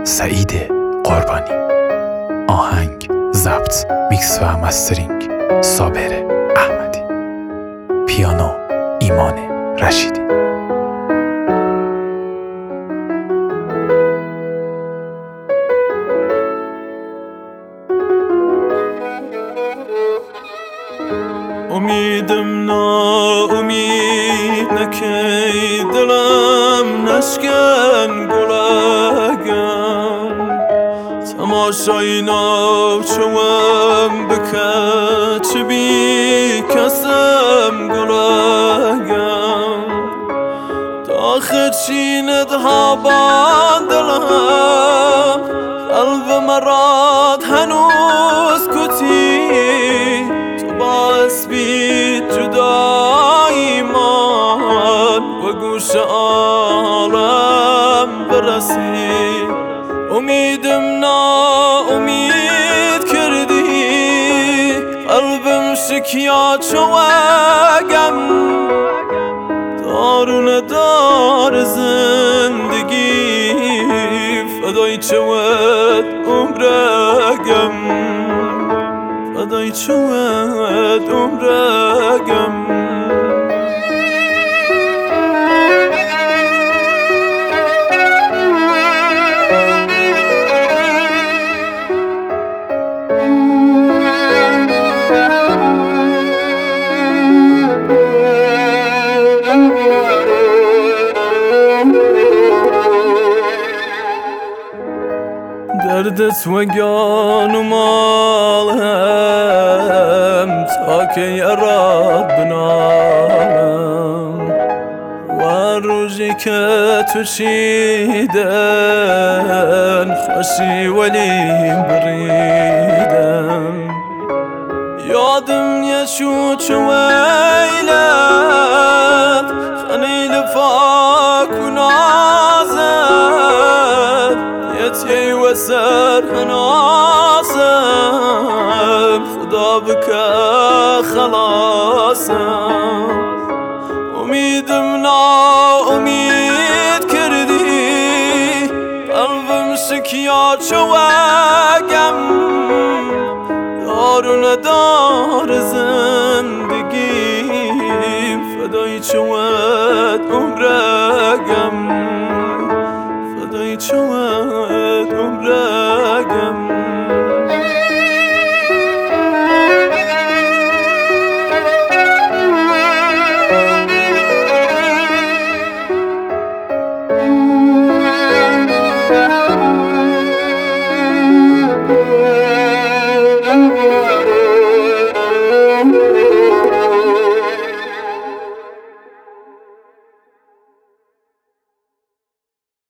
سعید قربانی. آهنگ، ضبط، میکس و مسترینگ صابر احمدی. پیانو ایمان رشیدی. امیدم ناامید نکی، دلم نشکن گلگم، تماشای ناوچوم بکه چه بی کسم گلگم، داخل چیند ها دلم، قلب مراد هنوز کتی، باعث بی جدایی من و گوش عالم برسی. امیدم ناامید کردی، قلبم شکیا چوگم، دارون دار زندگی فدای چوت عمرگم، فدای چوت عمرگم. دردت وگان و مالم تا که یارات بنام، و روزی که تو چیدن خوشی ولیم بریدم، یادم یشو چویلت خنیل فاک و نازد، یتی و سر هناسم، خدا بکه خلاصم. امیدم ناامید کردی، قلبم شکیا چوگم، دار و ندار زندگی فدای چوت عمرگم، فدای چوت عمرگم.